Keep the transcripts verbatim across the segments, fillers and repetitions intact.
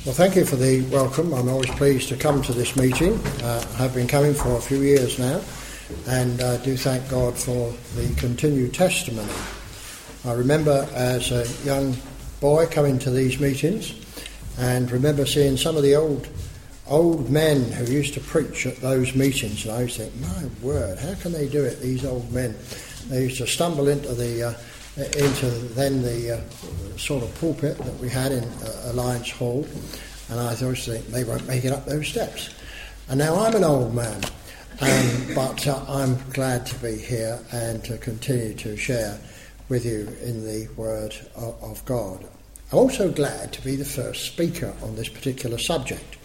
Well, thank you for the welcome. I'm always pleased to come to this meeting. Uh, I've been coming for a few years now, and I do thank God for the continued testimony. I remember as a young boy coming to these meetings, and remember seeing some of the old old men who used to preach at those meetings, and I used to think, my word, how can they do it, these old men? They used to stumble into the uh, into then the uh, sort of pulpit that we had in uh, Alliance Hall, and I always think they won't make it up those steps. And now I'm an old man, um, but uh, I'm glad to be here and to continue to share with you in the Word of, of God. I'm also glad to be the first speaker on this particular subject.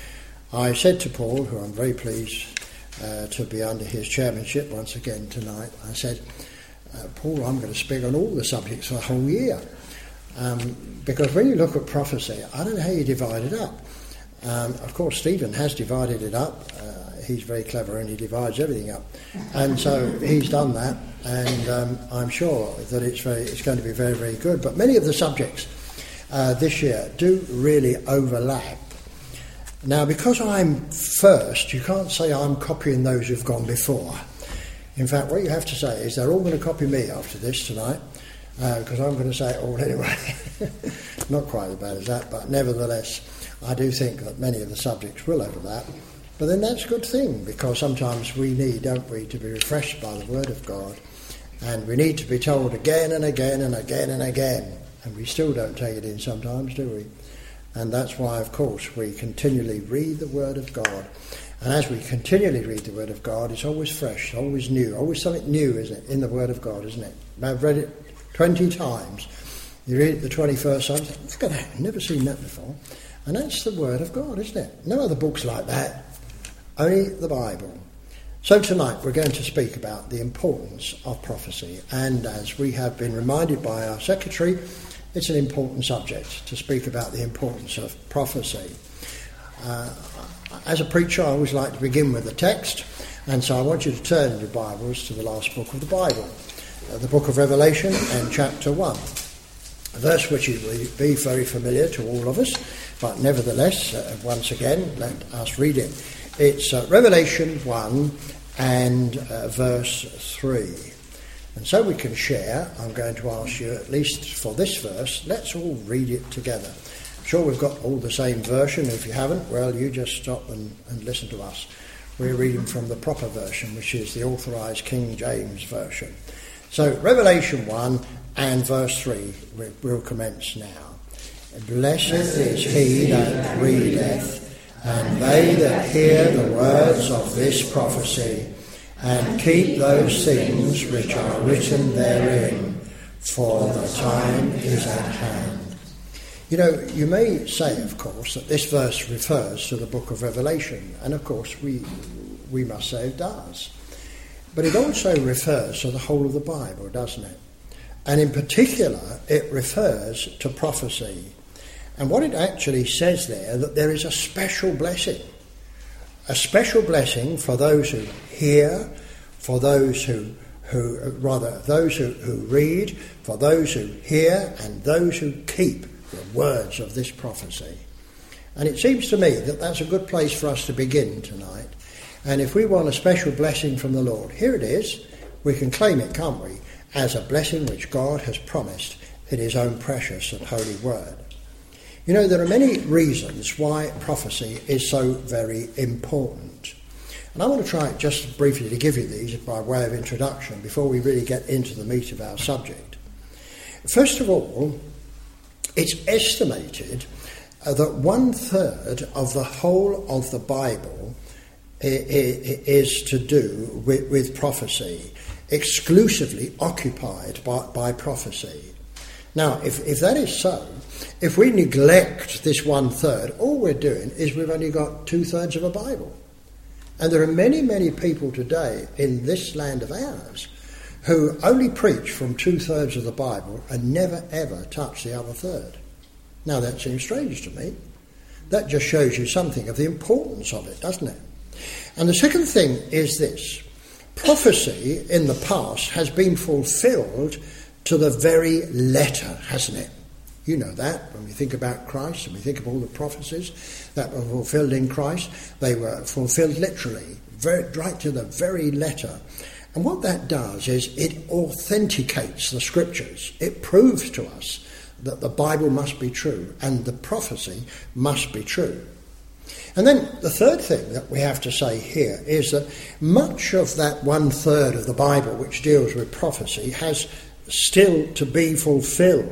I said to Paul, who I'm very pleased uh, to be under his chairmanship once again tonight, I said, Uh, Paul, I'm going to speak on all the subjects for the whole year. Um, because when you look at prophecy, I don't know how you divide it up. Um, of course, Stephen has divided it up. Uh, he's very clever and he divides everything up. And so he's done that, and um, I'm sure that it's very, it's going to be very, very good. But many of the subjects uh, this year do really overlap. Now, because I'm first, you can't say I'm copying those who've gone before. In fact, what you have to say is they're all going to copy me after this tonight, uh, because I'm going to say it all anyway. Not quite as bad as that, but nevertheless, I do think that many of the subjects will overlap. But then that's a good thing, because sometimes we need, don't we, to be refreshed by the Word of God, and we need to be told again and again and again and again, and we still don't take it in sometimes, do we? And that's why, of course, we continually read the Word of God. And as we continually read the Word of God, it's always fresh, always new, always something new, isn't it, in the Word of God, isn't it? I've read it twenty times. You read it the twenty-first time, you think, look at that, I've never seen that before. And that's the Word of God, isn't it? No other books like that, only the Bible. So tonight we're going to speak about the importance of prophecy. And as we have been reminded by our secretary, it's an important subject to speak about the importance of prophecy. Uh, As a preacher, I always like to begin with the text, and so I want you to turn in your Bibles to the last book of the Bible, uh, the book of Revelation and chapter one, a verse which will be very familiar to all of us, but nevertheless, uh, once again, let us read it. It's uh, Revelation one and uh, verse three. And so we can share, I'm going to ask you, at least for this verse, let's all read it together. Sure, we've got all the same version. If you haven't, well, you just stop and, and listen to us. We're reading from the proper version, which is the authorised King James version. So, Revelation one and verse three, we, we'll commence now. Blessed is he that readeth, and they that hear the words of this prophecy, and keep those things which are written therein, for the time is at hand. You know, you may say, of course, that this verse refers to the book of Revelation, and of course we we must say it does. But it also refers to the whole of the Bible, doesn't it? And in particular, it refers to prophecy. And what it actually says there, that there is a special blessing, a special blessing for those who hear, for those who, who rather, those who, who read, for those who hear, and those who keep the words of this prophecy. And it seems to me that that's a good place for us to begin tonight. And if we want a special blessing from the Lord, here it is. We can claim it, can't we, as a blessing which God has promised in his own precious and holy word. You know, there are many reasons why prophecy is so very important. And I want to try just briefly to give you these by way of introduction before we really get into the meat of our subject. First of all, it's estimated uh, that one third of the whole of the Bible I- I- is to do with, with prophecy, exclusively occupied by, by prophecy. Now, if, if that is so, if we neglect this one third, all we're doing is we've only got two thirds of a Bible. And there are many, many people today in this land of ours who only preach from two-thirds of the Bible and never, ever touch the other third. Now, that seems strange to me. That just shows you something of the importance of it, doesn't it? And the second thing is this. Prophecy in the past has been fulfilled to the very letter, hasn't it? You know that when we think about Christ and we think of all the prophecies that were fulfilled in Christ, they were fulfilled literally, very, right to the very letter. And what that does is it authenticates the scriptures. It proves to us that the Bible must be true and the prophecy must be true. And then the third thing that we have to say here is that much of that one third of the Bible which deals with prophecy has still to be fulfilled.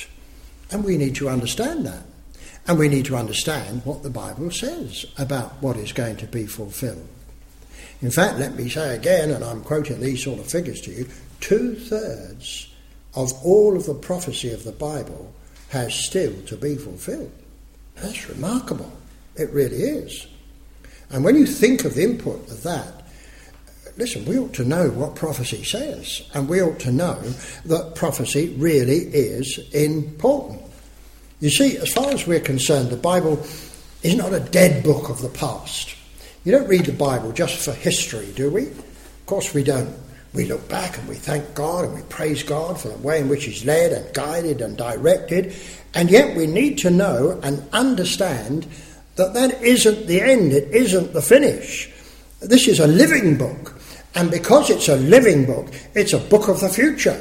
And we need to understand that. And we need to understand what the Bible says about what is going to be fulfilled. In fact, let me say again, and I'm quoting these sort of figures to you, two-thirds of all of the prophecy of the Bible has still to be fulfilled. That's remarkable. It really is. And when you think of the input of that, listen, we ought to know what prophecy says, and we ought to know that prophecy really is important. You see, as far as we're concerned, the Bible is not a dead book of the past. You don't read the Bible just for history, do we? Of course we don't. We look back and we thank God and we praise God for the way in which He's led and guided and directed, and yet we need to know and understand that that isn't the end, it isn't the finish. This is a living book, and because it's a living book, it's a book of the future.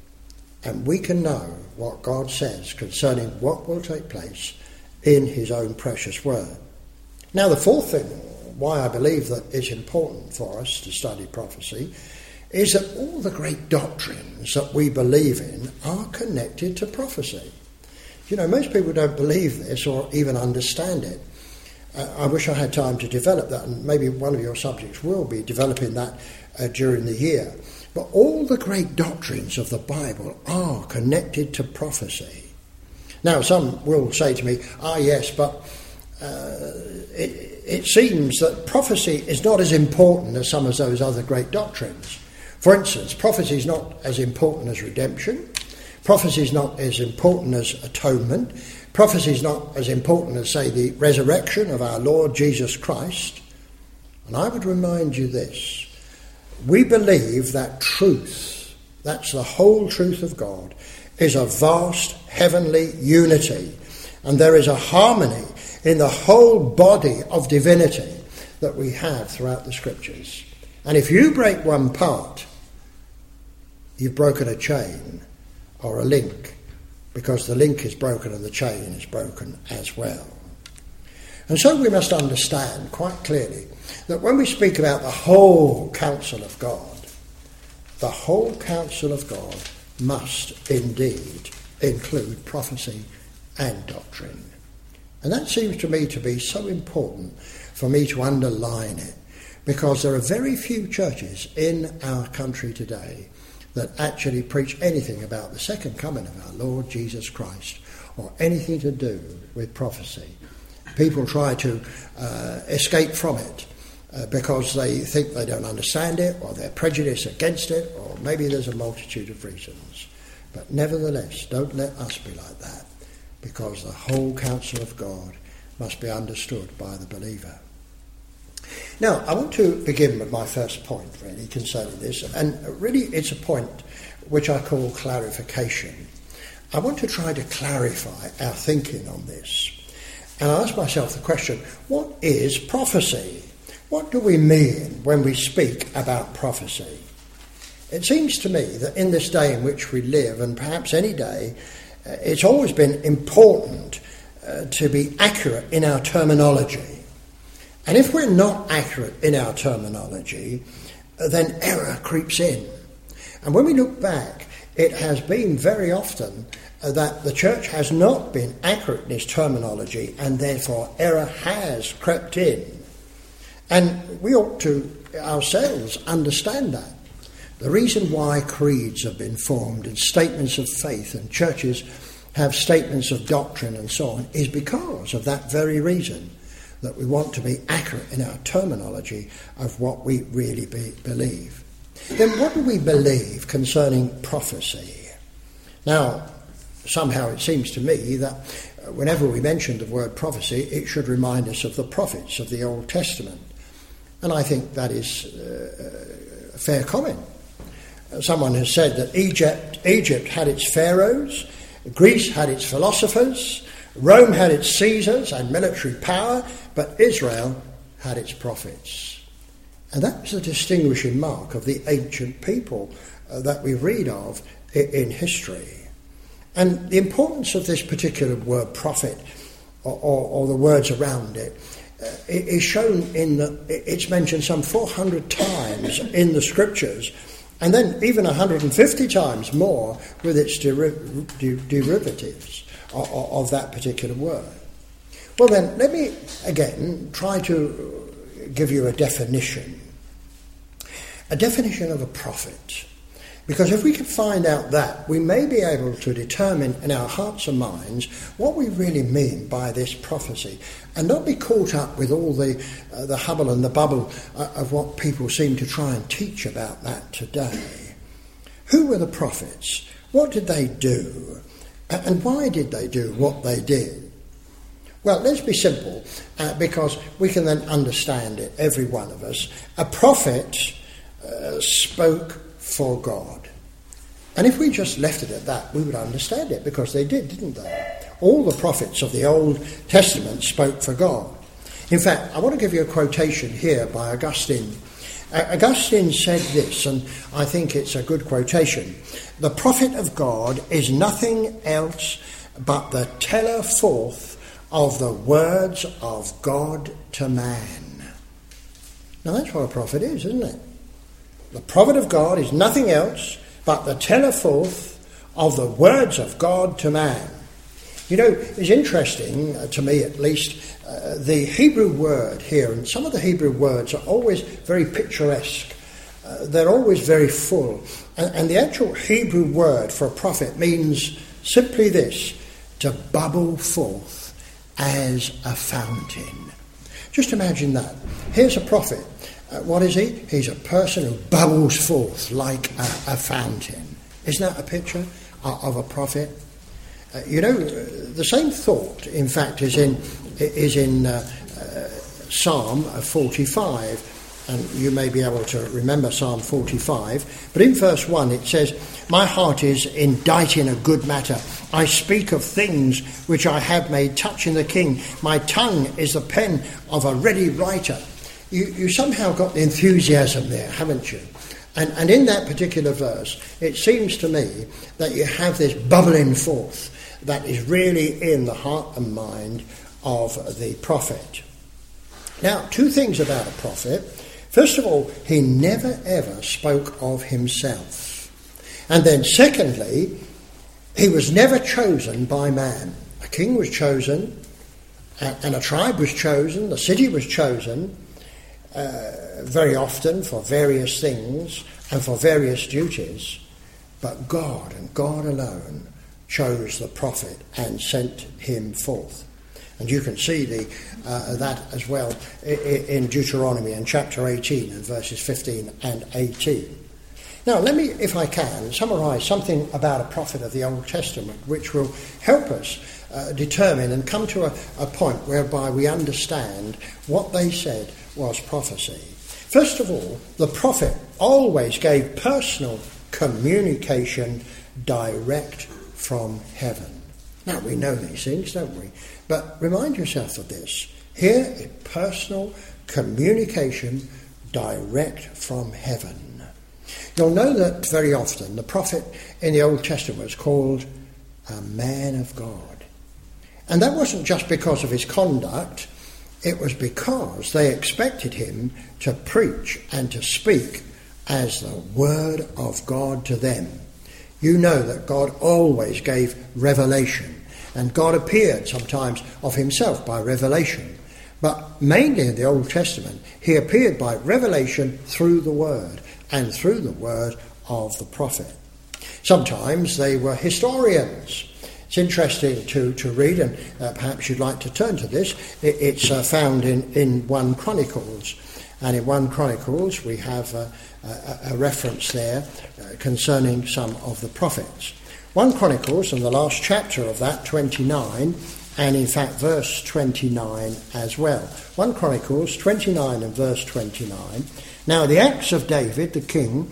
And we can know what God says concerning what will take place in His own precious word. Now, the fourth thing why I believe that it's important for us to study prophecy is that all the great doctrines that we believe in are connected to prophecy. You know, most people don't believe this or even understand it. Uh, I wish I had time to develop that, and maybe one of your subjects will be developing that uh, during the year. But all the great doctrines of the Bible are connected to prophecy. Now, some will say to me, ah, yes, but uh, it, it seems that prophecy is not as important as some of those other great doctrines. For instance, prophecy is not as important as redemption. Prophecy is not as important as atonement. Prophecy is not as important as, say, the resurrection of our Lord Jesus Christ. And I would remind you this. We believe that truth, that's the whole truth of God, is a vast heavenly unity. And there is a harmony in the whole body of divinity that we have throughout the Scriptures. And if you break one part, you've broken a chain or a link, because the link is broken and the chain is broken as well. And so we must understand quite clearly that when we speak about the whole counsel of God, the whole counsel of God must indeed include prophecy and doctrine. And that seems to me to be so important for me to underline it, because there are very few churches in our country today that actually preach anything about the second coming of our Lord Jesus Christ or anything to do with prophecy. People try to uh, escape from it uh, because they think they don't understand it, or they're prejudiced against it, or maybe there's a multitude of reasons. But nevertheless, don't let us be like that, because the whole counsel of God must be understood by the believer. Now, I want to begin with my first point, really, concerning this, and really it's a point which I call clarification. I want to try to clarify our thinking on this. And I ask myself the question, what is prophecy? What do we mean when we speak about prophecy? It seems to me that in this day in which we live, and perhaps any day, it's always been important uh, to be accurate in our terminology. And if we're not accurate in our terminology, then error creeps in. And when we look back, it has been very often uh, that the church has not been accurate in its terminology, and therefore error has crept in. And we ought to ourselves understand that. The reason why creeds have been formed and statements of faith and churches have statements of doctrine and so on is because of that very reason, that we want to be accurate in our terminology of what we really be, believe. Then what do we believe concerning prophecy? Now, somehow it seems to me that whenever we mention the word prophecy, it should remind us of the prophets of the Old Testament. And I think that is uh, a fair comment. Someone has said that Egypt, Egypt had its pharaohs, Greece had its philosophers, Rome had its Caesars and military power, but Israel had its prophets. And that was a distinguishing mark of the ancient people uh, that we read of in, in history. And the importance of this particular word prophet, or, or, or the words around it, uh, is shown in the, it's mentioned some four hundred times in the scriptures, and then even one hundred fifty times more with its deri- de- derivatives of, of that particular word. Well then, let me again try to give you a definition. A definition of a prophet. Because if we can find out that, we may be able to determine in our hearts and minds what we really mean by this prophecy, and not be caught up with all the uh, the hubble and the bubble uh, of what people seem to try and teach about that today. Who were the prophets? What did they do? And why did they do what they did? Well, let's be simple, uh, because we can then understand it, every one of us. A prophet uh, spoke for God. And if we just left it at that, we would understand it, because they did, didn't they? All the prophets of the Old Testament spoke for God. In fact, I want to give you a quotation here by Augustine. Uh, Augustine said this, and I think it's a good quotation. The prophet of God is nothing else but the teller forth of the words of God to man. Now that's what a prophet is, isn't it? The prophet of God is nothing else but the teller forth of the words of God to man. You know, it's interesting, uh, to me at least, uh, the Hebrew word here, and some of the Hebrew words are always very picturesque. Uh, they're always very full. And, and the actual Hebrew word for a prophet means simply this: to bubble forth as a fountain. Just imagine that. Here's a prophet. Uh, what is he? He's a person who bubbles forth like a, a fountain. Isn't that a picture of, of a prophet? Uh, you know, the same thought, in fact, is in is in uh, uh, Psalm forty-five, and you may be able to remember Psalm forty-five. But in verse one it says, "My heart is inditing a good matter. I speak of things which I have made touching the king. My tongue is the pen of a ready writer." You, you somehow got the enthusiasm there, haven't you? And, and in that particular verse, it seems to me that you have this bubbling forth that is really in the heart and mind of the prophet. Now, two things about a prophet. First of all, he never ever spoke of himself. And then secondly, he was never chosen by man. A king was chosen, and a tribe was chosen, the city was chosen, Uh, very often for various things and for various duties, but God and God alone chose the prophet and sent him forth. And you can see the, uh, that as well in Deuteronomy in chapter eighteen and verses fifteen and eighteen. Now let me, if I can, summarise something about a prophet of the Old Testament which will help us uh, determine and come to a, a point whereby we understand what they said was prophecy. First of all, the prophet always gave personal communication direct from heaven. Now, we know these things, don't we? But remind yourself of this. Here is personal communication direct from heaven. You'll know that very often the prophet in the Old Testament was called a man of God. And that wasn't just because of his conduct. It was because they expected him to preach and to speak as the word of God to them. You know that God always gave revelation, and God appeared sometimes of himself by revelation. But mainly in the Old Testament, he appeared by revelation through the word, and through the word of the prophet. Sometimes they were historians. It's interesting to, to read, and uh, perhaps you'd like to turn to this. It, it's uh, found in, in First Chronicles. And in First Chronicles we have uh, a, a reference there uh, concerning some of the prophets. First Chronicles, and the last chapter of that, twenty-nine, and in fact verse twenty-nine as well. First Chronicles twenty-nine and verse twenty-nine. "Now the acts of David the king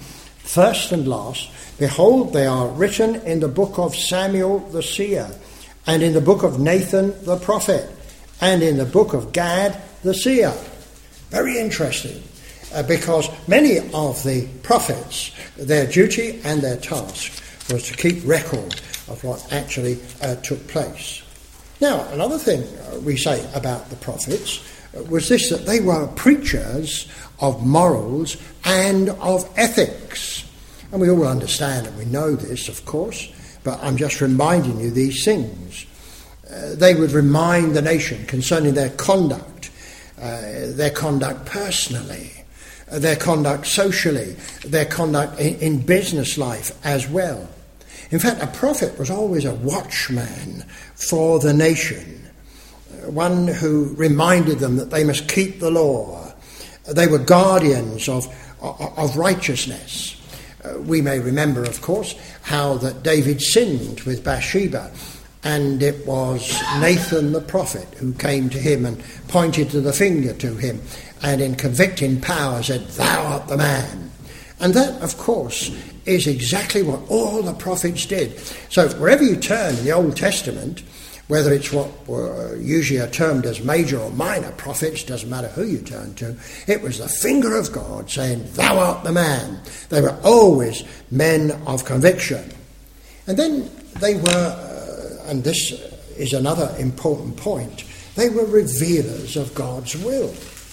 First and last, behold, they are written in the book of Samuel the seer, and in the book of Nathan the prophet, and in the book of Gad the seer. Very interesting, uh, because many of the prophets, their duty and their task was to keep record of what actually uh, took place. Now, another thing uh, we say about the prophets uh, was this, that they were preachers of morals and of ethics. And we all understand and we know this, of course, but I'm just reminding you these things. Uh, they would remind the nation concerning their conduct, uh, their conduct personally, uh, their conduct socially, their conduct in, in business life as well. In fact, a prophet was always a watchman for the nation, uh, one who reminded them that they must keep the law. They were guardians of, of, of righteousness. Uh, we may remember, of course, how that David sinned with Bathsheba, and it was Nathan the prophet who came to him and pointed to the finger to him, and in convicting power said, "Thou art the man." And that, of course, is exactly what all the prophets did. So wherever you turn in the Old Testament, whether it's what were usually are termed as major or minor prophets, doesn't matter who you turn to, it was the finger of God saying, "Thou art the man." They were always men of conviction. And then they were, uh, and this is another important point, they were revealers of God's will.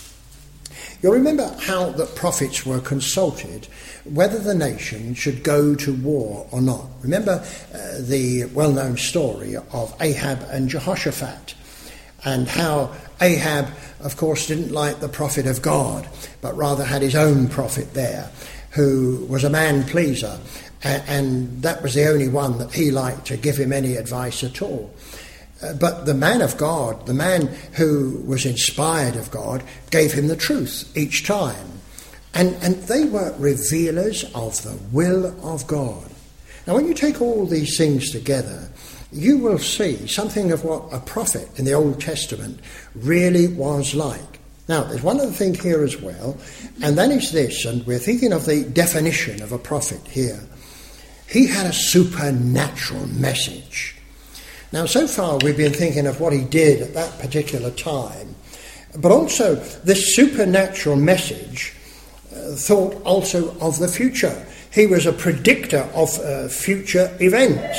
You'll remember how the prophets were consulted whether the nation should go to war or not. Remember uh, the well-known story of Ahab and Jehoshaphat, and how Ahab, of course, didn't like the prophet of God, but rather had his own prophet there, who was a man-pleaser, and, and that was the only one that he liked to give him any advice at all. Uh, but the man of God, the man who was inspired of God, gave him the truth each time. And, and they were revealers of the will of God. Now, when you take all these things together, you will see something of what a prophet in the Old Testament really was like. Now, there's one other thing here as well, and that is this, and we're thinking of the definition of a prophet here. He had a supernatural message. Now, so far we've been thinking of what he did at that particular time, but also this supernatural message uh, thought also of the future. He was a predictor of uh, future events.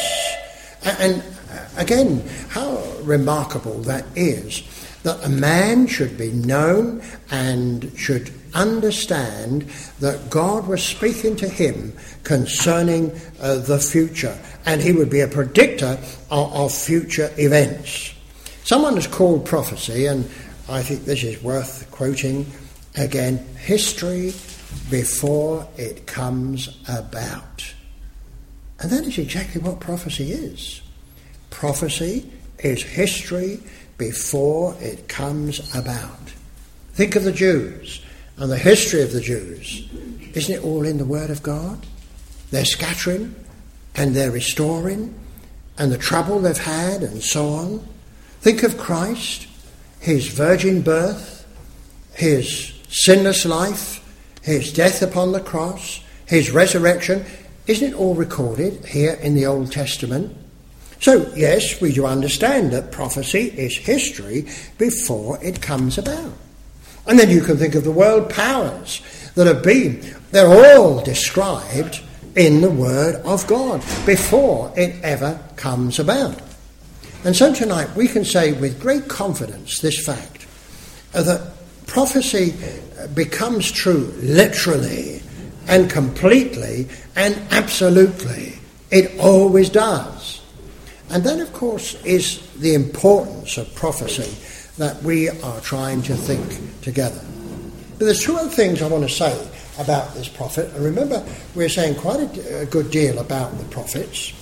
And again, how remarkable that is, that a man should be known and should understand that God was speaking to him concerning uh, the future, and he would be a predictor of, of future events. Someone has called prophecy, and I think this is worth quoting again, history before it comes about. And that is exactly what prophecy is. Prophecy is history before it comes about. Think of the Jews and the history of the Jews. Isn't it all in the Word of God? Their scattering and their restoring and the trouble they've had and so on. Think of Christ, his virgin birth, his sinless life, his death upon the cross, his resurrection. Isn't it all recorded here in the Old Testament? So, yes, we do understand that prophecy is history before it comes about. And then you can think of the world powers that have been. They're all described in the Word of God before it ever comes about. And so tonight we can say with great confidence this fact, uh, that prophecy becomes true literally and completely and absolutely. It always does. And that, of course, is the importance of prophecy that we are trying to think together. But there's two other things I want to say about this prophet. And remember, we're saying quite a, a good deal about the prophets.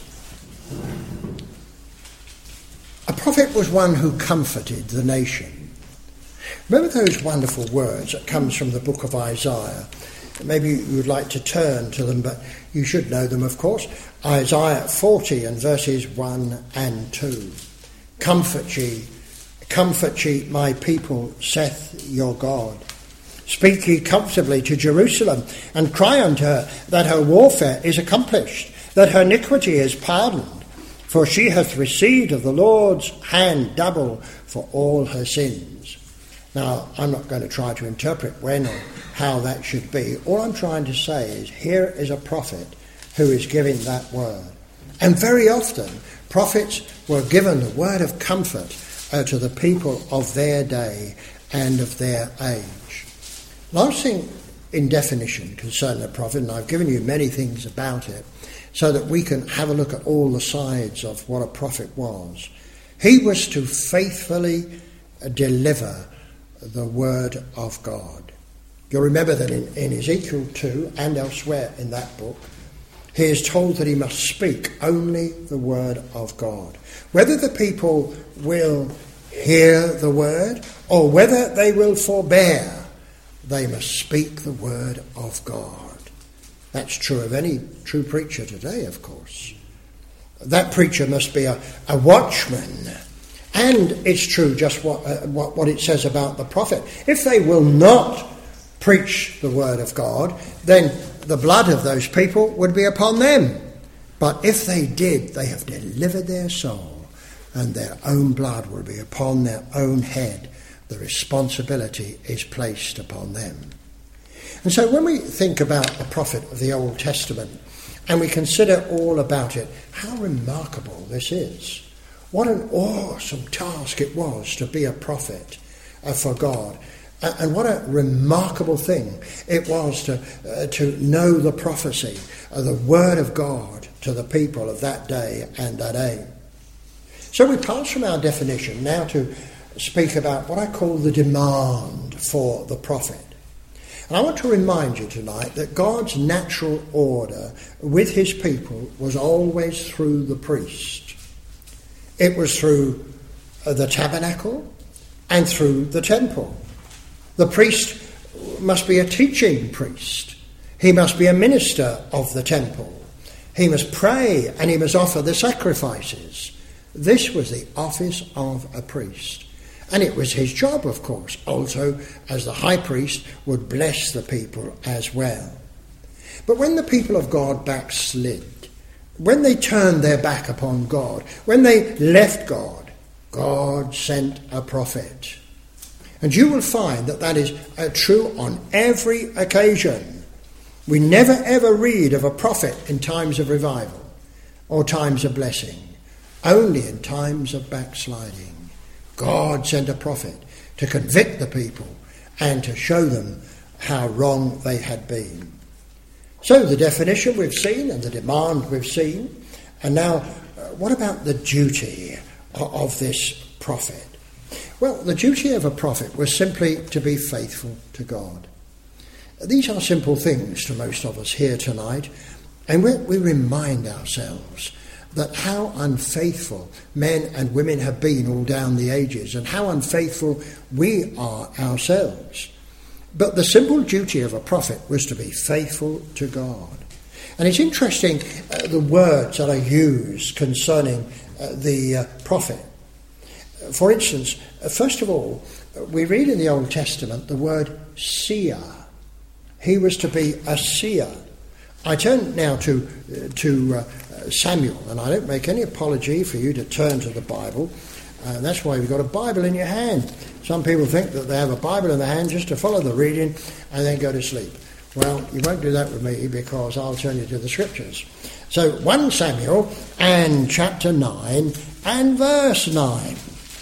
A prophet was one who comforted the nation. Remember those wonderful words that comes from the book of Isaiah? Maybe you would like to turn to them, but you should know them, of course. Isaiah forty and verses one and two. Comfort ye, comfort ye, my people, saith your God. Speak ye comfortably to Jerusalem, and cry unto her that her warfare is accomplished, that her iniquity is pardoned, for she hath received of the Lord's hand double for all her sins. Now, I'm not going to try to interpret when or how that should be. All I'm trying to say is, here is a prophet who is giving that word. And very often, prophets were given the word of comfort uh, to the people of their day and of their age. Last thing in definition concerning a prophet, and I've given you many things about it, so that we can have a look at all the sides of what a prophet was. He was to faithfully deliver the word of God. You'll remember that in, in Ezekiel two and elsewhere in that book, he is told that he must speak only the word of God. Whether the people will hear the word or whether they will forbear, they must speak the word of God. That's true of any true preacher today, of course. That preacher must be a, a watchman. And it's true just what, uh, what, what it says about the prophet. If they will not preach the word of God, then the blood of those people would be upon them. But if they did, they have delivered their soul, and their own blood will be upon their own head. The responsibility is placed upon them. And so when we think about the prophet of the Old Testament and we consider all about it, how remarkable this is. What an awesome task it was to be a prophet uh, for God. Uh, and what a remarkable thing it was to, uh, to know the prophecy, uh, the word of God to the people of that day and that age. So we pass from our definition now to speak about what I call the demand for the prophet. And I want to remind you tonight that God's natural order with his people was always through the priest. It was through the tabernacle and through the temple. The priest must be a teaching priest. He must be a minister of the temple. He must pray and he must offer the sacrifices. This was the office of a priest. And it was his job, of course, also as the high priest would bless the people as well. But when the people of God backslid, when they turned their back upon God, when they left God, God sent a prophet. And you will find that that is uh, true on every occasion. We never ever read of a prophet in times of revival or times of blessing, only in times of backsliding. God sent a prophet to convict the people and to show them how wrong they had been. So the definition we've seen and the demand we've seen. And now, uh, what about the duty of, of this prophet? Well, the duty of a prophet was simply to be faithful to God. These are simple things to most of us here tonight, and we, we remind ourselves that how unfaithful men and women have been all down the ages, and how unfaithful we are ourselves. But the simple duty of a prophet was to be faithful to God. And it's interesting uh, the words that are used concerning uh, the uh, prophet. For instance, uh, first of all, we read in the Old Testament the word seer. He was to be a seer. I turn now to uh, to uh, Samuel, and I don't make any apology for you to turn to the Bible. Uh, that's why you've got a Bible in your hand. Some people think that they have a Bible in their hand just to follow the reading and then go to sleep. Well, you won't do that with me because I'll turn you to the Scriptures. So First Samuel and chapter nine and verse nine.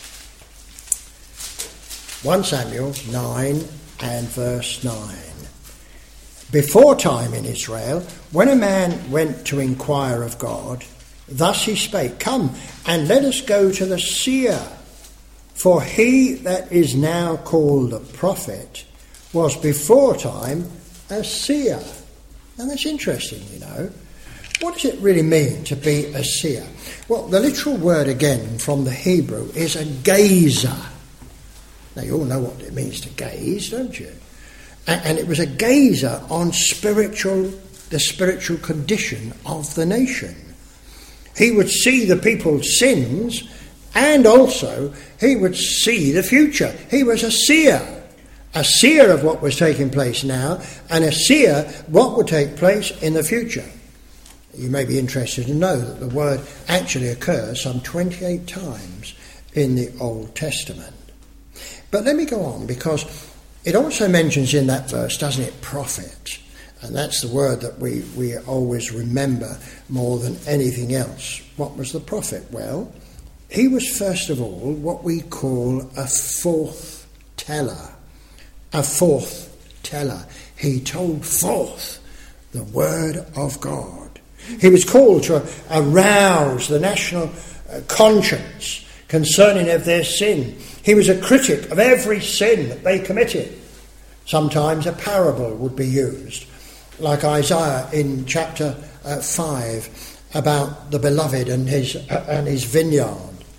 First Samuel nine and verse nine. Before time in Israel, when a man went to inquire of God, thus he spake, Come, and let us go to the seer. For he that is now called a prophet was before time a seer. Now that's interesting, you know. What does it really mean to be a seer? Well, the literal word again from the Hebrew is a gazer. Now you all know what it means to gaze, don't you? And it was a gazer on spiritual, the spiritual condition of the nation. He would see the people's sins, and also he would see the future. He was a seer. a seer of what was taking place now, and a seer what would take place in the future. You may be interested to know that the word actually occurs some twenty-eight times in the Old Testament. But let me go on, because it also mentions in that verse, doesn't it, prophet? And that's the word that we, we always remember more than anything else. What was the prophet? Well, he was first of all what we call a forth teller. A forth teller. He told forth the word of God. He was called to arouse the national conscience concerning of their sin. He was a critic of every sin that they committed. Sometimes a parable would be used, like Isaiah in chapter uh, five, about the beloved and his uh, and his vineyard.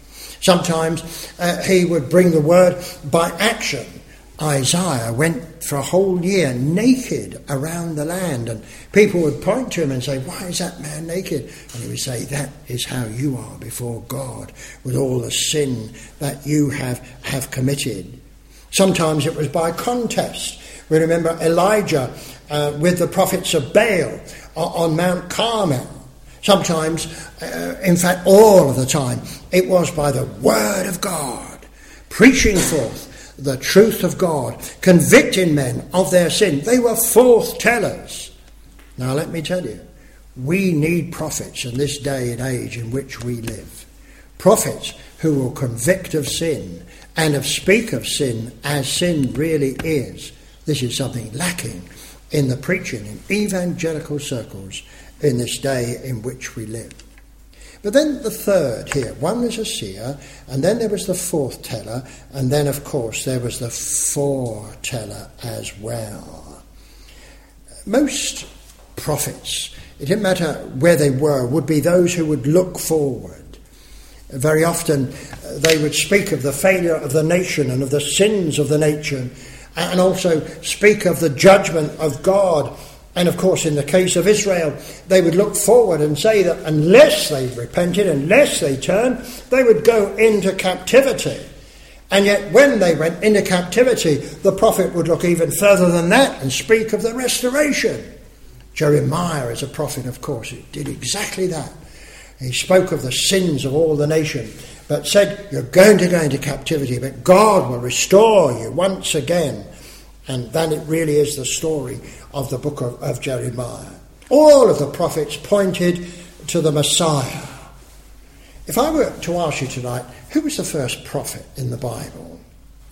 Sometimes uh, he would bring the word by action. Isaiah went for a whole year naked around the land, and people would point to him and say, "Why is that man naked?" And he would say, "That is how you are before God, with all the sin that you have, have committed." Sometimes it was by contest. We remember Elijah uh, with the prophets of Baal on Mount Carmel. Sometimes, uh, in fact, all of the time, it was by the word of God, preaching forth the truth of God, convicting men of their sin. They were forth tellers. Now, let me tell you, we need prophets in this day and age in which we live. Prophets who will convict of sin and of speak of sin as sin really is. This is something lacking in the preaching in evangelical circles in this day in which we live. But then the third here, one was a seer, and then there was the forth teller, and then, of course, there was the foreteller as well. Most prophets, it didn't matter where they were, would be those who would look forward. Very often they would speak of the failure of the nation and of the sins of the nation, and also speak of the judgment of God. And of course, in the case of Israel, they would look forward and say that unless they repented, unless they turned, they would go into captivity. And yet when they went into captivity, the prophet would look even further than that and speak of the restoration. Jeremiah, as a prophet, of course, did exactly that. He spoke of the sins of all the nation, but said, you're going to go into captivity, but God will restore you once again. And then it really is the story of the book of, of Jeremiah. All of the prophets pointed to the Messiah. If I were to ask you tonight, who was the first prophet in the Bible?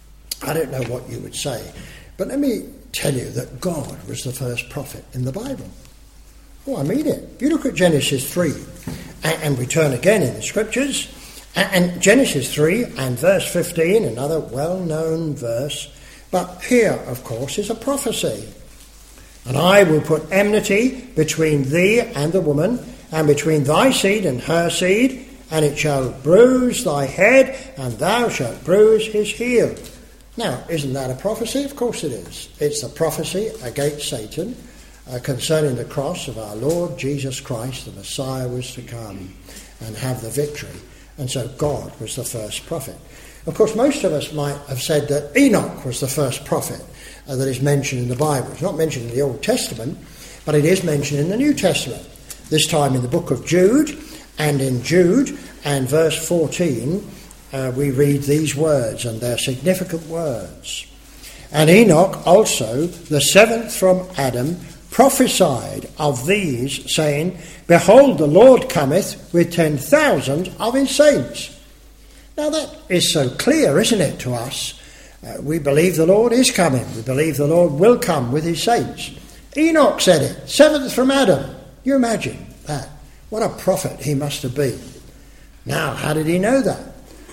I don't know what you would say, but let me tell you that God was the first prophet in the Bible. Oh, I mean it. You look at Genesis three, and, and we turn again in the scriptures, and, and Genesis three and verse fifteen, another well-known verse, but here, of course, is a prophecy. And I will put enmity between thee and the woman, and between thy seed and her seed, and it shall bruise thy head, and thou shalt bruise his heel. Now, isn't that a prophecy? Of course it is. It's a prophecy against Satan uh, concerning the cross of our Lord Jesus Christ. The Messiah was to come and have the victory. And so God was the first prophet. Of course, most of us might have said that Enoch was the first prophet uh, that is mentioned in the Bible. It's not mentioned in the Old Testament, but it is mentioned in the New Testament. This time in the book of Jude, and in Jude and verse fourteen, uh, we read these words, and they're significant words. And Enoch also, the seventh from Adam, prophesied of these, saying, Behold, the Lord cometh with ten thousand of his saints. Now that is so clear, isn't it, to us? Uh, we believe the Lord is coming. We believe the Lord will come with his saints. Enoch said it, seventh from Adam. You imagine that. What a prophet he must have been. Now, how did he know that?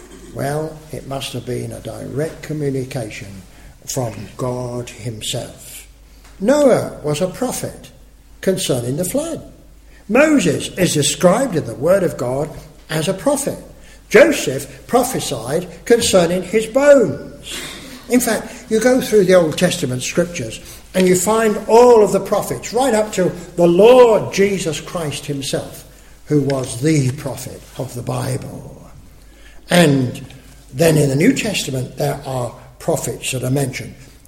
Well, it must have been a direct communication from God himself. Noah was a prophet concerning the flood. Moses is described in the Word of God as a prophet. Joseph prophesied concerning his bones. In fact, you go through the Old Testament scriptures and you find all of the prophets, right up to the Lord Jesus Christ himself, who was the prophet of the Bible. And then in the New Testament there are prophets that are mentioned.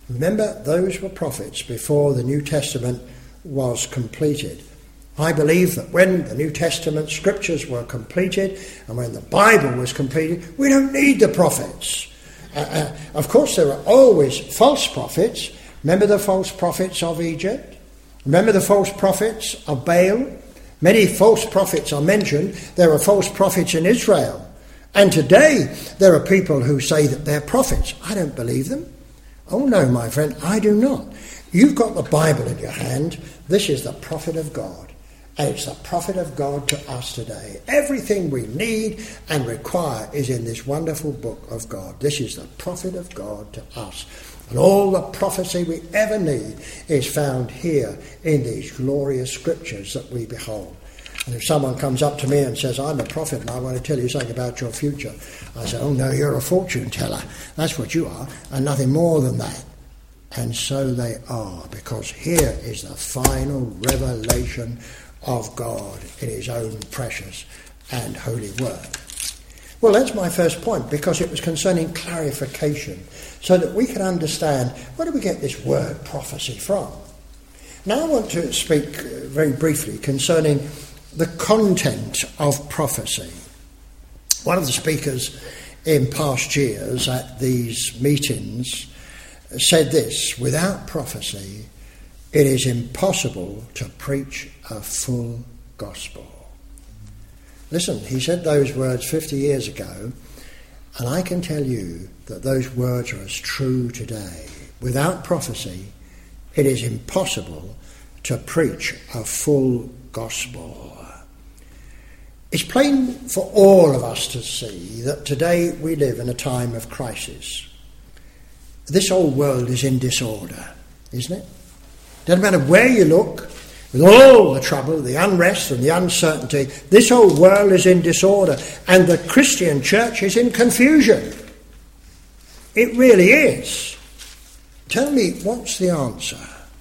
Remember, those were prophets before the New Testament was completed. I believe that when the New Testament scriptures were completed and when the Bible was completed, we don't need the prophets. Uh, uh, of course, there are always false prophets. Remember the false prophets of Egypt? Remember the false prophets of Baal? Many false prophets are mentioned. There are false prophets in Israel. And today, there are people who say that they're prophets. I don't believe them. Oh no, my friend, I do not. You've got the Bible in your hand. This is the prophet of God. And it's the prophet of God to us today. Everything we need and require is in this wonderful book of God. This is the prophet of God to us. And all the prophecy we ever need is found here in these glorious scriptures that we behold. And if someone comes up to me and says, I'm a prophet and I want to tell you something about your future, I say, oh no, you're a fortune teller. That's what you are, and nothing more than that. And so they are, because here is the final revelation of God in his own precious and holy word. Well, that's my first point, because it was concerning clarification, so that we can understand where do we get this word prophecy from. Now I want to speak very briefly concerning the content of prophecy. One of the speakers in past years at these meetings said this: without prophecy, it is impossible to preach a full gospel. Listen, he said those words fifty years ago, and I can tell you that those words are as true today. Without prophecy, it is impossible to preach a full gospel. It's plain for all of us to see that today we live in a time of crisis. This whole world is in disorder, isn't it? Doesn't matter where you look, with all the trouble, the unrest and the uncertainty, this whole world is in disorder, and the Christian church is in confusion. It really is. Tell me, what's the answer?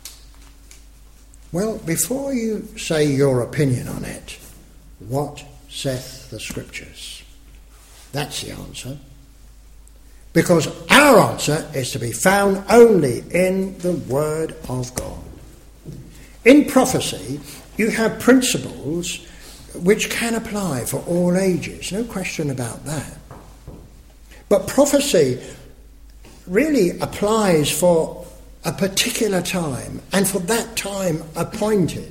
Well, before you say your opinion on it, what saith the Scriptures? That's the answer. Because our answer is to be found only in the Word of God. In prophecy, you have principles which can apply for all ages, no question about that. But prophecy really applies for a particular time, and for that time appointed.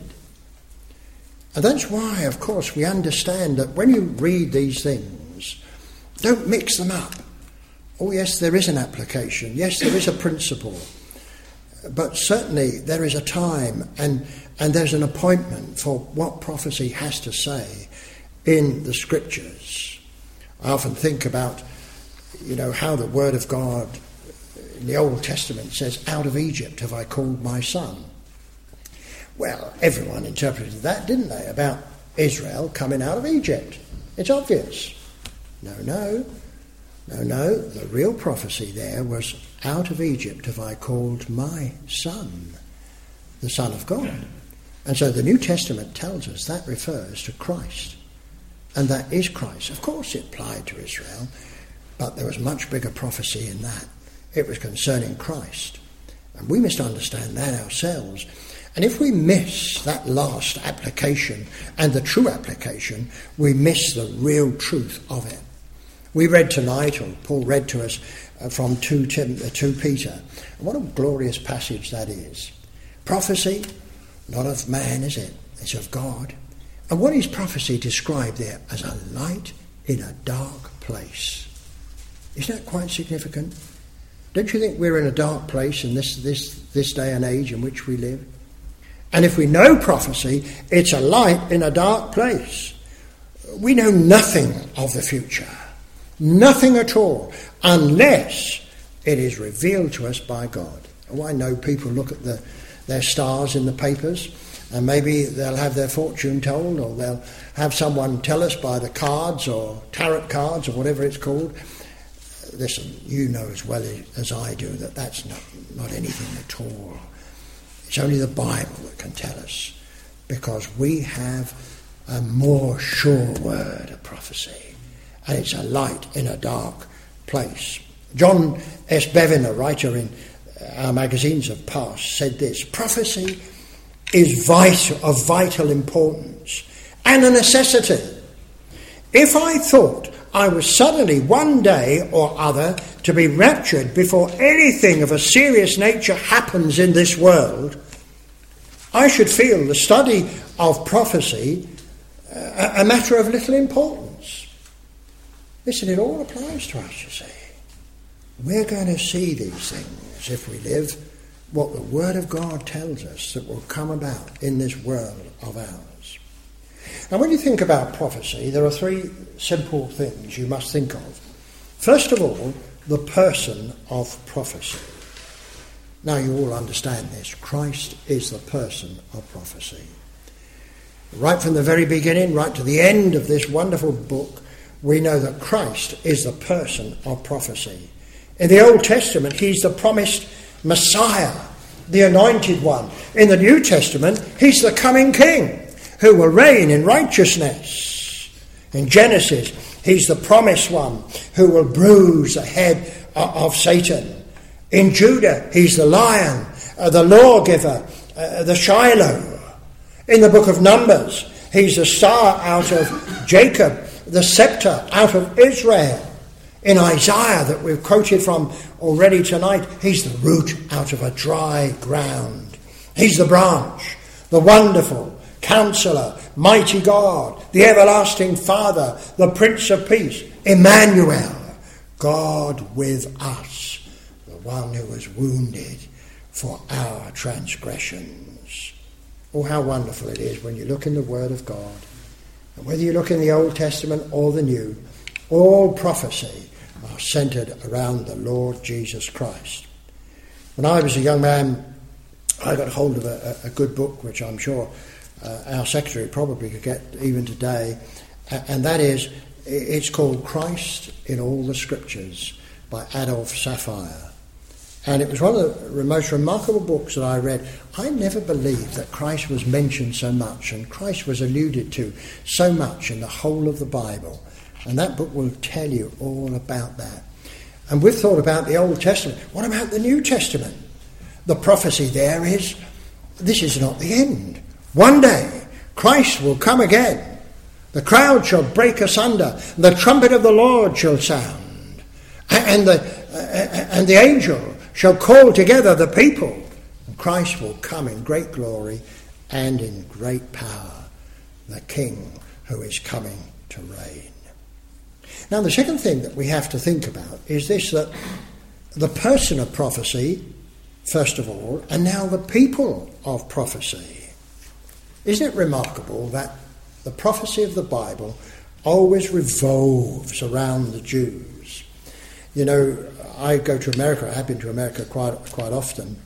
And that's why, of course, we understand that when you read these things, don't mix them up. Oh yes, there is an application, yes, there is a principle, but certainly there is a time and, and there's an appointment for what prophecy has to say in the Scriptures. I often think about, you know, how the Word of God in the Old Testament says, out of Egypt have I called my son. Well, everyone interpreted that, didn't they, about Israel coming out of Egypt. It's obvious. No, no, no, no. The real prophecy there was, out of Egypt have I called my son, the Son of God. And so the New Testament tells us that refers to Christ. And that is Christ. Of course it applied to Israel, but there was much bigger prophecy in that. It was concerning Christ. And we must understand that ourselves. And if we miss that last application and the true application, we miss the real truth of it. We read tonight, or Paul read to us from two Peter. What a glorious passage that is. Prophecy, not of man, is it? It's of God. And what is prophecy described there? As a light in a dark place. Isn't that quite significant? Don't you think we're in a dark place in this, this, this day and age in which we live? And if we know prophecy, it's a light in a dark place. We know nothing of the future. Nothing at all, unless it is revealed to us by God. Oh, I know people look at the, their stars in the papers, and maybe they'll have their fortune told, or they'll have someone tell us by the cards, or tarot cards, or whatever it's called. Listen, you know as well as I do that that's not, not anything at all. It's only the Bible that can tell us, because we have a more sure word of prophecy, and it's a light in a dark place. John S. Bevan, a writer in uh, our magazines of past said this: prophecy is vital, of vital importance and a necessity. If I thought I was suddenly one day or other to be raptured before anything of a serious nature happens in this world, I should feel the study of prophecy a, a matter of little importance. Listen, it all applies to us, you see. We're going to see these things if we live what the Word of God tells us that will come about in this world of ours. And when you think about prophecy, there are three simple things you must think of. First of all, the person of prophecy. Now you all understand this. Christ is the person of prophecy. Right from the very beginning, right to the end of this wonderful book, we know that Christ is the person of prophecy. In the Old Testament, he's the promised Messiah, the anointed one. In the New Testament, he's the coming king who will reign in righteousness. In Genesis, he's the promised one who will bruise the head of Satan. In Judah, he's the lion, uh, the lawgiver, uh, the Shiloh. In the book of Numbers, he's the star out of Jacob, the scepter out of Israel. In Isaiah, that we've quoted from already tonight, he's the root out of a dry ground. He's the branch, the wonderful Counselor, mighty God, the everlasting Father, the Prince of Peace, Emmanuel, God with us, the one who was wounded for our transgressions. Oh, how wonderful it is when you look in the Word of God, and whether you look in the Old Testament or the New, all prophecy are centred around the Lord Jesus Christ. When I was a young man, I got hold of a, a good book, which I'm sure uh, our secretary probably could get even today, and that is, it's called Christ in All the Scriptures by Adolf Saphier. And it was one of the most remarkable books that I read. I never believed that Christ was mentioned so much, and Christ was alluded to so much in the whole of the Bible. And that book will tell you all about that. And we've thought about the Old Testament. What about the New Testament? The prophecy there is, this is not the end. One day, Christ will come again. The crowd shall break asunder. The trumpet of the Lord shall sound. And the, and the angel shall call together the people. And Christ will come in great glory and in great power, the King who is coming to reign. Now, the second thing that we have to think about is this, that the person of prophecy, first of all, and now the people of prophecy. Isn't it remarkable that the prophecy of the Bible always revolves around the Jews? You know, I go to America, I have been to America quite quite often.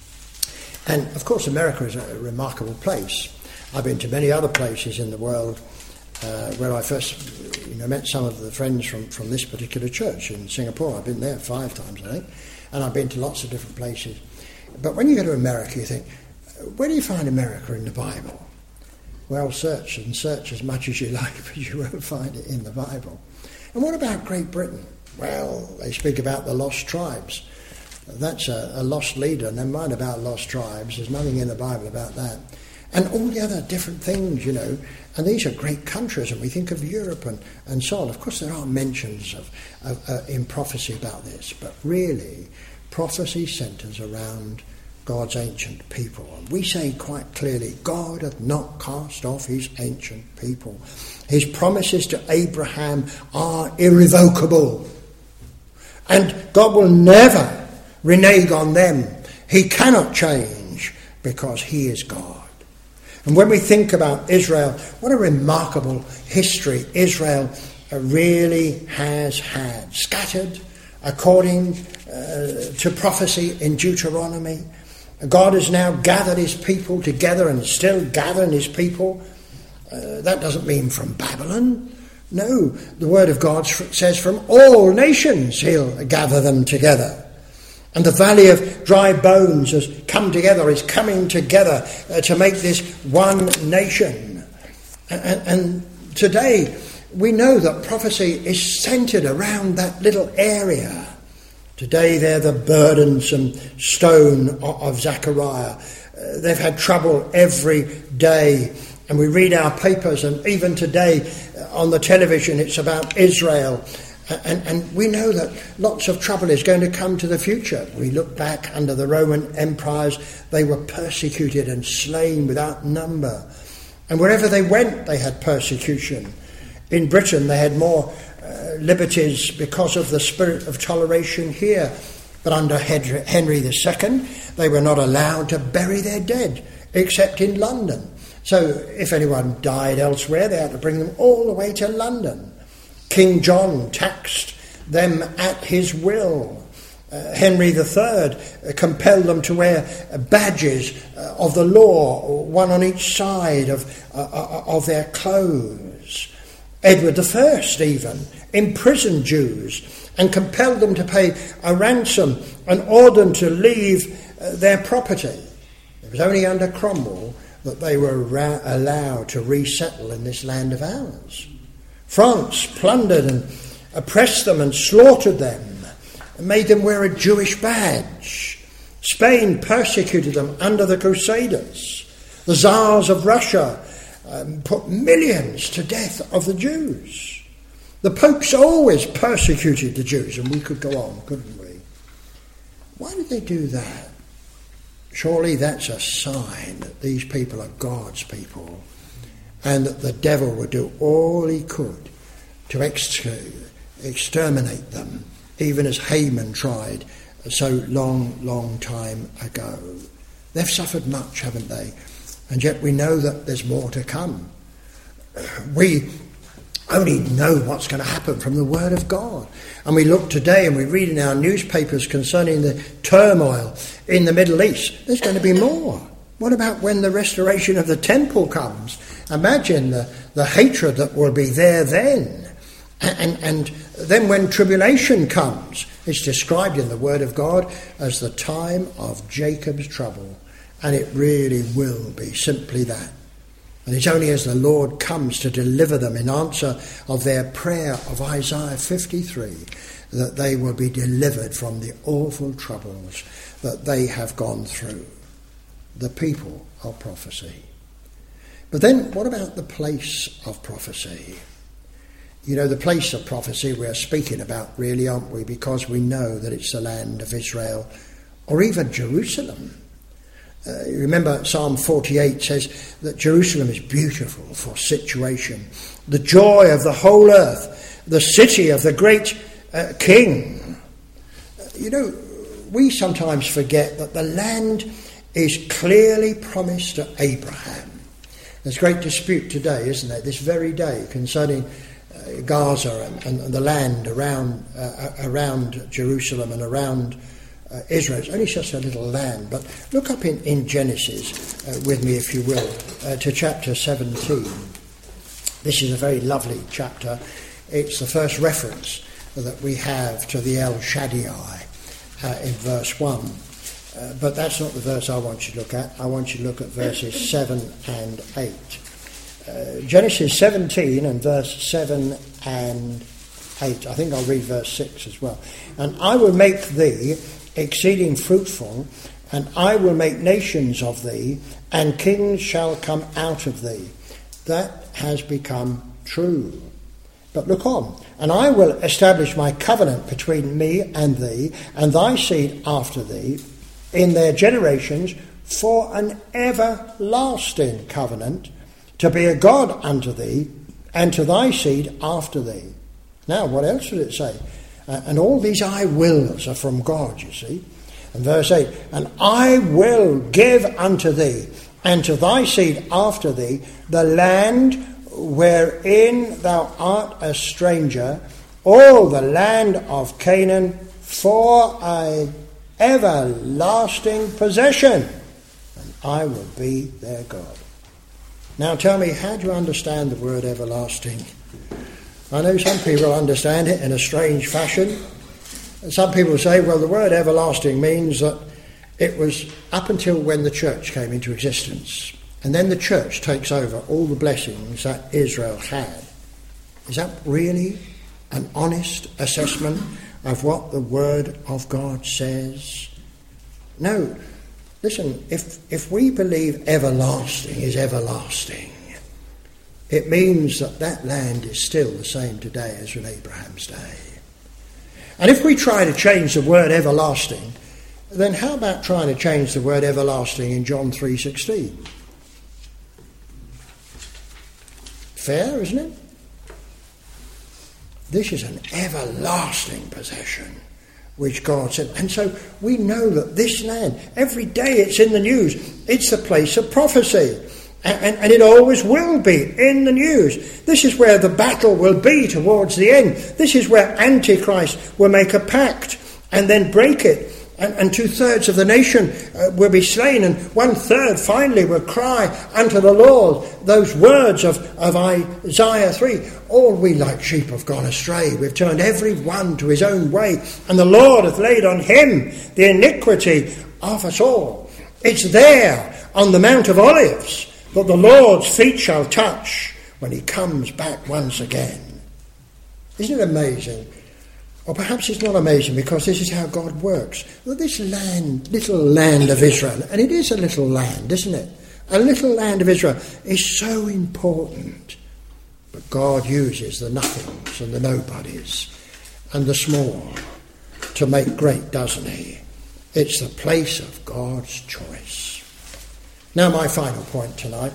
And, of course, America is a remarkable place. I've been to many other places in the world uh, where I first you know, met some of the friends from, from this particular church in Singapore. I've been there five times, I think. And I've been to lots of different places. But when you go to America, you think, where do you find America in the Bible? Well, search and search as much as you like, but you won't find it in the Bible. And what about Great Britain? Well, they speak about the lost tribes. That's a, a lost leader. Never mind about lost tribes. There's nothing in the Bible about that. And all the other different things, you know. And these are great countries, and we think of Europe and, and so on. Of course, there are mentions of, of uh, in prophecy about this, but really, prophecy centres around God's ancient people. And we say quite clearly, God hath not cast off his ancient people. His promises to Abraham are irrevocable. And God will never renege on them. He cannot change because he is God. And when we think about Israel, what a remarkable history Israel really has had. Scattered according uh, to prophecy in Deuteronomy. God has now gathered his people together and still gathering his people. Uh, that doesn't mean from Babylon. No, the word of God says from all nations he'll gather them together. And the valley of dry bones has come together, is coming together uh, to make this one nation. And, and today we know that prophecy is centred around that little area Today they're the burdensome stone of Zechariah. Uh, they've had trouble every day. And we read our papers, and even today uh, on the television it's about Israel. And, and we know that lots of trouble is going to come to the future. We look back under the Roman empires, they were persecuted and slain without number. And wherever they went, they had persecution. In Britain, they had more uh, liberties because of the spirit of toleration here. But under Henry the Second, they were not allowed to bury their dead, except in London. So if anyone died elsewhere, they had to bring them all the way to London. King John taxed them at his will. Uh, Henry the Third uh, compelled them to wear uh, badges uh, of the law, one on each side of, uh, uh, of their clothes. Edward the First even imprisoned Jews and compelled them to pay a ransom and ordered them to leave uh, their property. It was only under Cromwell that they were ra- allowed to resettle in this land of ours. France plundered and oppressed them and slaughtered them and made them wear a Jewish badge. Spain persecuted them under the Crusaders. The Tsars of Russia um, put millions to death of the Jews. The popes always persecuted the Jews, and we could go on, couldn't we? Why did they do that? Surely that's a sign that these people are God's people, and that the devil would do all he could to ex- exterminate them, even as Haman tried so long, long time ago. They've suffered much, haven't they? And yet we know that there's more to come. We only know what's going to happen from the Word of God. And we look today and we read in our newspapers concerning the turmoil in the Middle East. There's going to be more. What about when the restoration of the temple comes? Imagine the, the hatred that will be there then. And, and then when tribulation comes, it's described in the Word of God as the time of Jacob's trouble. And it really will be simply that. And it's only as the Lord comes to deliver them in answer of their prayer of Isaiah fifty-three that they will be delivered from the awful troubles that they have gone through. The people of prophecy. But then what about the place of prophecy? You know, the place of prophecy we're speaking about really, aren't we? Because we know that it's the land of Israel or even Jerusalem. Uh, you remember Psalm forty-eight says that Jerusalem is beautiful for situation, the joy of the whole earth, the city of the great uh, king. Uh, you know, we sometimes forget that the land is clearly promised to Abraham. There's great dispute today, isn't there, this very day, concerning uh, Gaza and, and, and the land around uh, around Jerusalem and around Uh, Israel. It's only just a little land, but look up in, in Genesis uh, with me, if you will, uh, to chapter seventeen. This is a very lovely chapter. It's the first reference that we have to the El Shaddai uh, in verse one. Uh, but that's not the verse I want you to look at. I want you to look at verses seven and eight. Uh, Genesis seventeen and verse seven and eight. I think I'll read verse six as well. And I will make thee exceeding fruitful, and I will make nations of thee, and kings shall come out of thee. That has become true. But look on. And I will establish my covenant between me and thee, and thy seed after thee, in their generations, for an everlasting covenant, to be a God unto thee, and to thy seed after thee. Now, what else does it say? Uh, and all these I wills are from God, you see. And verse eight, and I will give unto thee, and to thy seed after thee, the land wherein thou art a stranger, all the land of Canaan, for an everlasting possession, and I will be their God. Now tell me, how do you understand the word everlasting? I know some people understand it in a strange fashion. Some people say, well, the word everlasting means that it was up until when the church came into existence. And then the church takes over all the blessings that Israel had. Is that really an honest assessment of what the Word of God says? No. Listen, if, if we believe everlasting is everlasting, it means that that land is still the same today as in Abraham's day. And if we try to change the word everlasting, then how about trying to change the word everlasting in John three sixteen? Fair, isn't it? This is an everlasting possession which God said. And so we know that this land, every day it's in the news, it's the place of prophecy. And, and it always will be in the news. This is where the battle will be towards the end. This is where Antichrist will make a pact and then break it. And, and two-thirds of the nation uh, will be slain, and one-third finally will cry unto the Lord those words of, of Isaiah three. All we like sheep have gone astray. We've turned every one to his own way, and the Lord hath laid on him the iniquity of us all. It's there on the Mount of Olives that the Lord's feet shall touch when he comes back once again. Isn't it amazing? Or perhaps it's not amazing because this is how God works. Well, this land, little land of Israel, and it is a little land, isn't it? A little land of Israel is so important. But God uses the nothings and the nobodies and the small to make great, doesn't he? It's the place of God's choice. Now, my final point tonight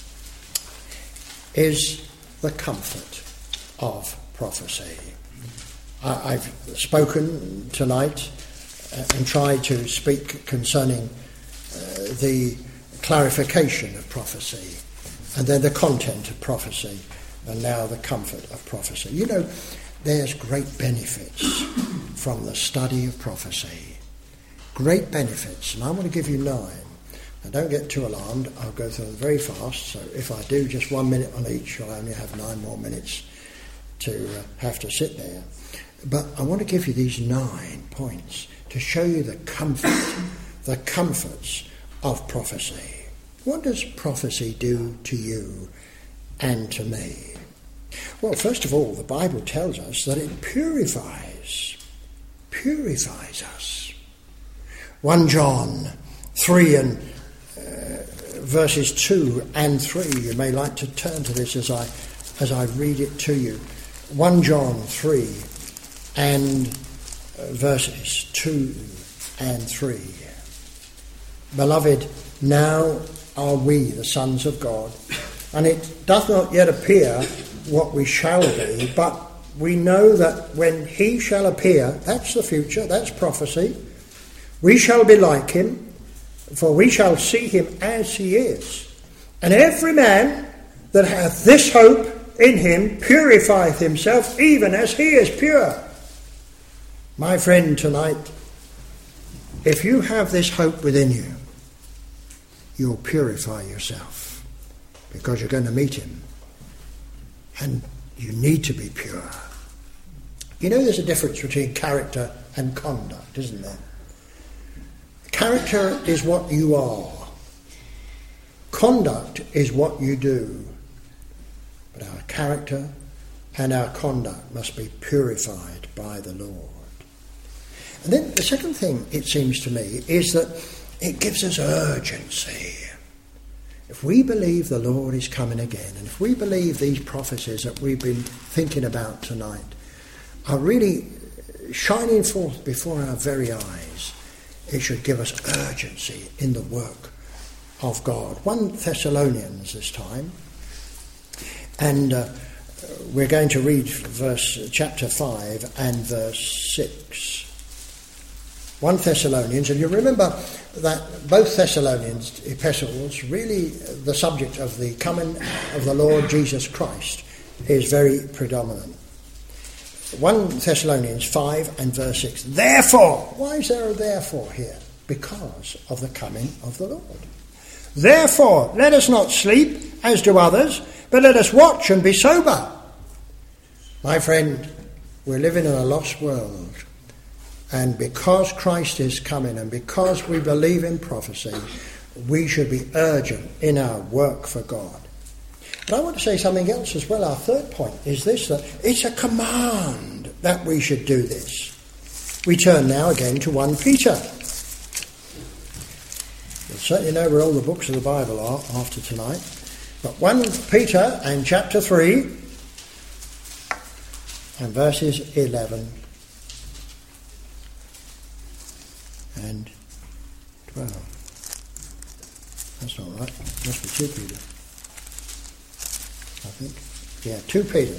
is the comfort of prophecy. I, I've spoken tonight uh, and tried to speak concerning uh, the clarification of prophecy, and then the content of prophecy, and now the comfort of prophecy. You know, there's great benefits from the study of prophecy. Great benefits, and I want to give you nine. Now, don't get too alarmed. I'll go through them very fast. So if I do just one minute on each, I'll only have nine more minutes to uh, have to sit there. But I want to give you these nine points to show you the comfort, the comforts of prophecy. What does prophecy do to you and to me? Well, first of all, the Bible tells us that it purifies, purifies us. First John three and uh, verses two and three. You may like to turn to this as I as I read it to you. First John three and uh, verses two and three. Beloved, now are we the sons of God, and it doth not yet appear what we shall be, but we know that when he shall appear, that's the future, that's prophecy, we shall be like him, for we shall see him as he is. And every man that hath this hope in him purifieth himself, even as he is pure. My friend, tonight, if you have this hope within you, you'll purify yourself, because you're going to meet him, and you need to be pure. You know, there's a difference between character and conduct, isn't there? Character is what you are. Conduct is what you do. But our character and our conduct must be purified by the Lord. And then the second thing, it seems to me, is that it gives us urgency. If we believe the Lord is coming again, and if we believe these prophecies that we've been thinking about tonight are really shining forth before our very eyes, it should give us urgency in the work of God. First Thessalonians this time, and uh, we're going to read verse chapter five and verse six. First Thessalonians, and you remember that both Thessalonians epistles, really the subject of the coming of the Lord Jesus Christ is very predominant. First Thessalonians five and verse six. Therefore, why is there a therefore here? Because of the coming of the Lord. Therefore, let us not sleep as do others, but let us watch and be sober. My friend, we're living in a lost world. And because Christ is coming, and because we believe in prophecy, we should be urgent in our work for God. But I want to say something else as well. Our third point is this, that it's a command that we should do this. We turn now again to First Peter. You'll certainly know where all the books of the Bible are after tonight. But First Peter and chapter three and verses eleven and twelve. That's not right. Must be Second Peter. I think. Yeah, Second Peter.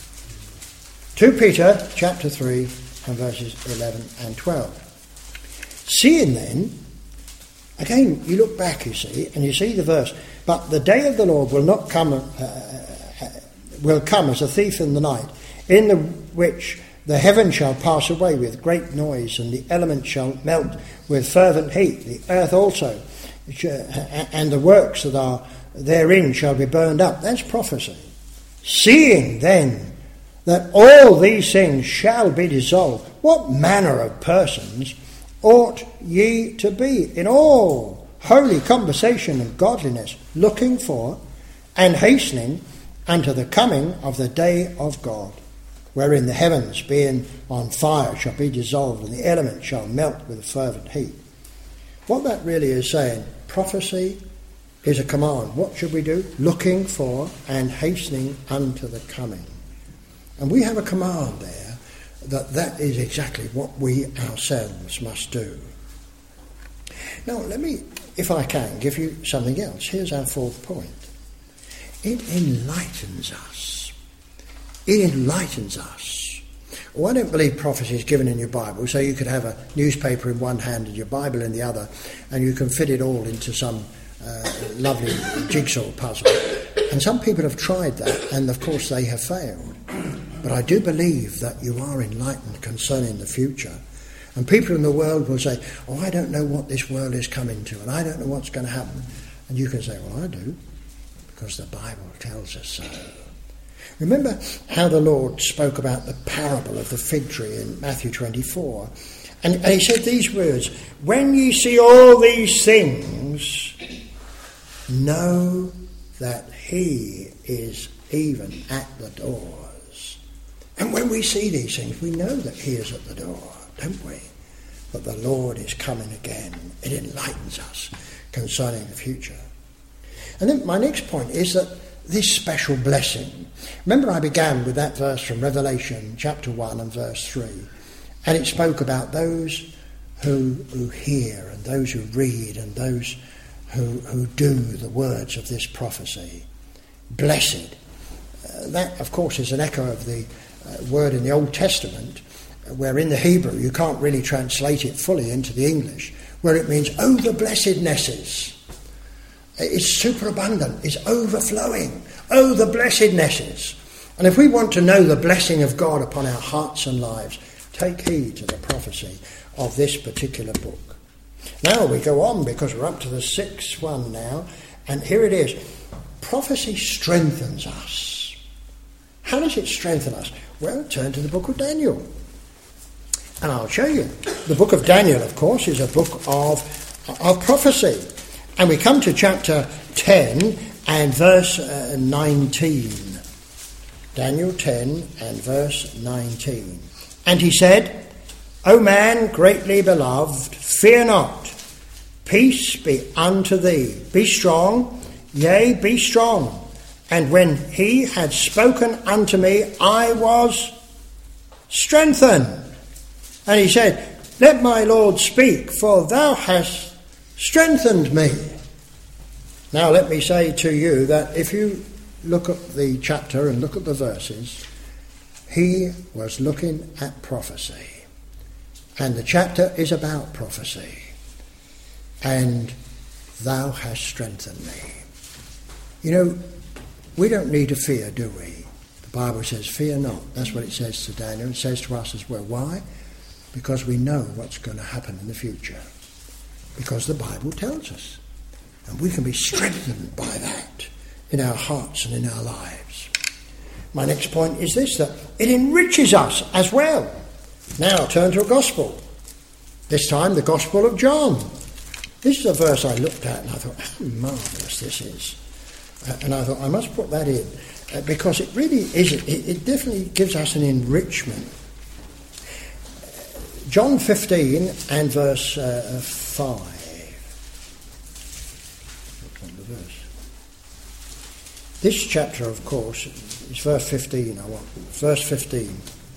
Second Peter chapter three and verses eleven and twelve. Seeing then, again, you look back, you see, and you see the verse, but the day of the Lord will not come, uh, uh, will come as a thief in the night, in the which the heavens shall pass away with great noise, and the elements shall melt with fervent heat, the earth also, and the works that are therein shall be burned up. That's prophecy. Seeing then that all these things shall be dissolved, what manner of persons ought ye to be in all holy conversation and godliness, looking for and hastening unto the coming of the day of God, wherein the heavens being on fire shall be dissolved, and the elements shall melt with a fervent heat. What that really is saying, prophecy is a command. What should we do? Looking for and hastening unto the coming. And we have a command there that that is exactly what we ourselves must do. Now, let me, if I can, give you something else. Here's our fourth point. It enlightens us. It enlightens us. Well, I don't believe prophecy is given in your Bible, so you could have a newspaper in one hand and your Bible in the other, and you can fit it all into some uh, lovely jigsaw puzzle. And some people have tried that, and of course they have failed. But I do believe that you are enlightened concerning the future. And people in the world will say, oh, I don't know what this world is coming to, and I don't know what's going to happen. And you can say, well, I do, because the Bible tells us so. Remember how the Lord spoke about the parable of the fig tree in Matthew twenty-four? And, and he said these words, when ye see all these things, know that he is even at the doors. And when we see these things, we know that he is at the door, don't we? But the Lord is coming again. It enlightens us concerning the future. And then my next point is that this special blessing. Remember I began with that verse from Revelation chapter one and verse three. And it spoke about those who, who hear and those who read and those who, who do the words of this prophecy. Blessed. Uh, that, of course, is an echo of the uh, word in the Old Testament, uh, where in the Hebrew you can't really translate it fully into the English, where it means, oh, the blessednesses. It's superabundant, it's overflowing. Oh, the blessednesses. And if we want to know the blessing of God upon our hearts and lives, take heed to the prophecy of this particular book. Now we go on, because we're up to the sixth one now, and here it is. Prophecy strengthens us. How does it strengthen us? Well, turn to the book of Daniel. And I'll show you. The book of Daniel, of course, is a book of, of prophecy. And we come to chapter ten and verse uh, nineteen. Daniel ten and verse nineteen. And he said, O man greatly beloved, fear not. Peace be unto thee. Be strong, yea, be strong. And when he had spoken unto me, I was strengthened. And he said, let my Lord speak, for thou hast strengthened me. Now let me say to you that if you look at the chapter and look at the verses, he was looking at prophecy. And the chapter is about prophecy. And thou hast strengthened me. You know, we don't need to fear, do we? The Bible says, fear not. That's what it says to Daniel. It says to us as well. Why? Because we know what's going to happen in the future. Because the Bible tells us. And we can be strengthened by that in our hearts and in our lives. My next point is this, that it enriches us as well. Now turn to a gospel. This time the Gospel of John. This is a verse I looked at and I thought, how marvellous this is. Uh, and I thought, I must put that in. Uh, because it really is, it, it definitely gives us an enrichment. John fifteen and verse uh, five. What's on the verse? This chapter, of course, is verse fifteen. I want verse fifteen.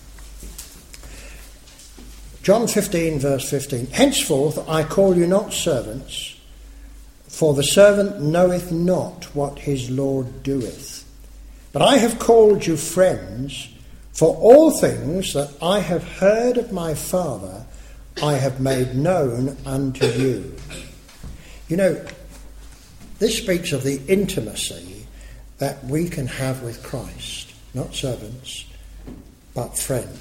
John fifteen, verse fifteen. Henceforth I call you not servants, for the servant knoweth not what his Lord doeth. But I have called you friends, for all things that I have heard of my Father I have made known unto you. You know, this speaks of the intimacy that we can have with Christ, not servants, but friends.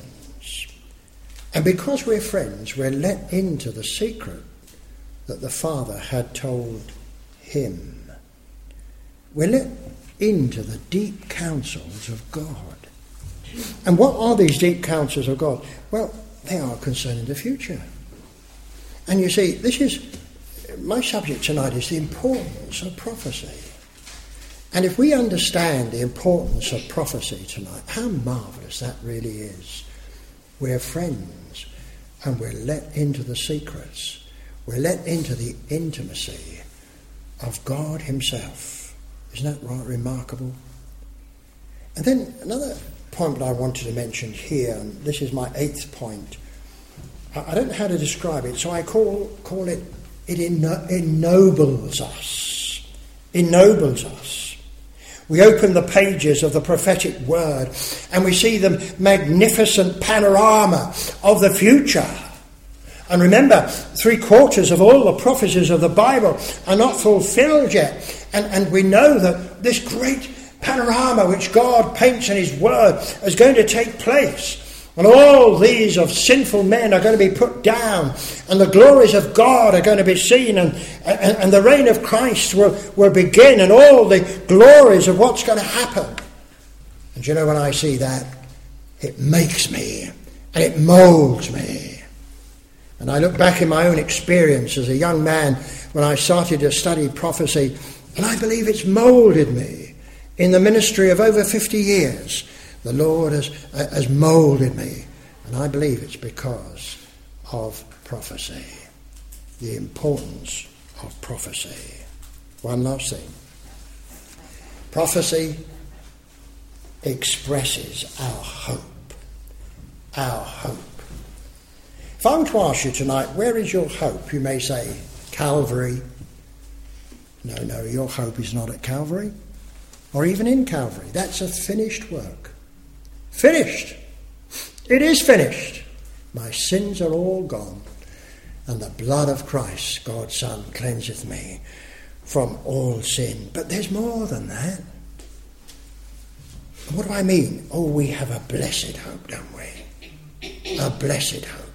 And because we're friends, we're let into the secret that the Father had told him. We're let into the deep counsels of God. And what are these deep counsels of God? Well, they are concerning the future. And you see, this is, my subject tonight is the importance of prophecy. And if we understand the importance of prophecy tonight, how marvellous that really is. We're friends, and we're let into the secrets. We're let into the intimacy of God himself. Isn't that right, remarkable? And then another point that I wanted to mention here, and this is my eighth point. I don't know how to describe it, so I call call it, it enno- ennobles us. Ennobles us. We open the pages of the prophetic word and we see the magnificent panorama of the future. And remember, three quarters of all the prophecies of the Bible are not fulfilled yet. And, and we know that this great panorama which God paints in his word is going to take place. And all these of sinful men are going to be put down, and the glories of God are going to be seen, and, and, and the reign of Christ will, will begin, and all the glories of what's going to happen. And you know, when I see that, it makes me, and it moulds me. And I look back in my own experience as a young man when I started to study prophecy, and I believe it's moulded me in the ministry of over fifty years. The Lord has, has moulded me, and I believe it's because of prophecy, the importance of prophecy. One last thing. Prophecy expresses our hope, our hope. If I were to ask you tonight, where is your hope? You may say, Calvary. No, no, your hope is not at Calvary, or even in Calvary. That's a finished work. Finished. It is finished. My sins are all gone, and the blood of Christ, God's Son, cleanseth me from all sin. But there's more than that. What do I mean? Oh, we have a blessed hope, don't we? A blessed hope.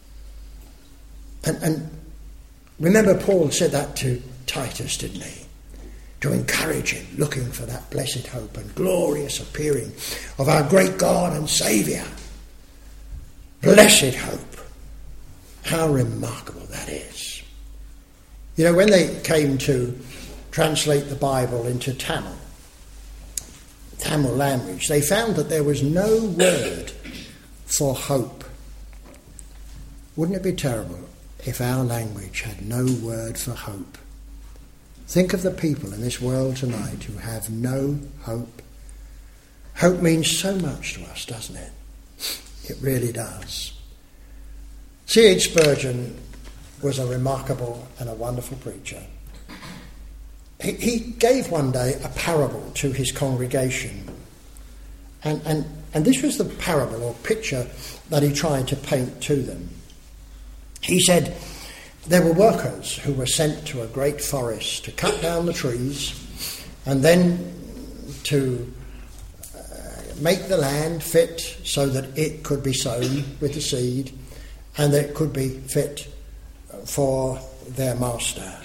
And, and remember, Paul said that to Titus, didn't he? To encourage him, looking for that blessed hope and glorious appearing of our great God and Saviour. Blessed hope. How remarkable that is. You know, when they came to translate the Bible into Tamil, Tamil language, they found that there was no word for hope. Wouldn't it be terrible if our language had no word for hope? Think of the people in this world tonight who have no hope. Hope means so much to us, doesn't it? It really does. C H Spurgeon was a remarkable and a wonderful preacher. He, he gave one day a parable to his congregation. And, and, and this was the parable or picture that he tried to paint to them. He said, there were workers who were sent to a great forest to cut down the trees and then to uh, make the land fit so that it could be sown with the seed and that it could be fit for their master.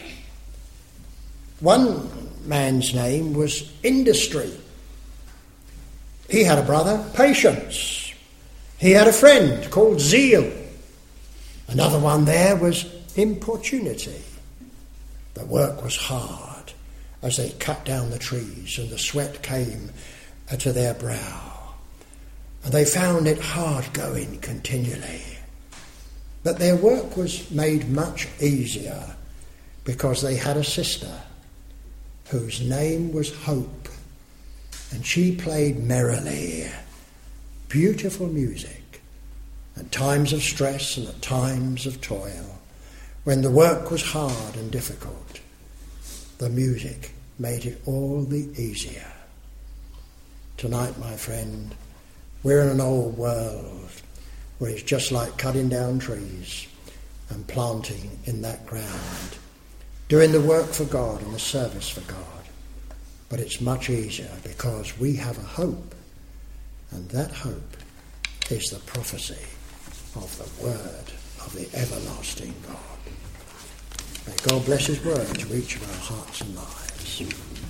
One man's name was Industry. He had a brother, Patience. He had a friend called Zeal. Another one there was Importunity. The work was hard as they cut down the trees and the sweat came to their brow. And they found it hard going continually. But their work was made much easier because they had a sister whose name was Hope, and she played merrily beautiful music at times of stress and at times of toil, when the work was hard and difficult. The music made it all the easier. Tonight, my friend, we're in an old world where it's just like cutting down trees and planting in that ground, doing the work for God and the service for God. But it's much easier because we have a hope, and that hope is the prophecy of the word of the everlasting God. May God bless his word to each of our hearts and lives.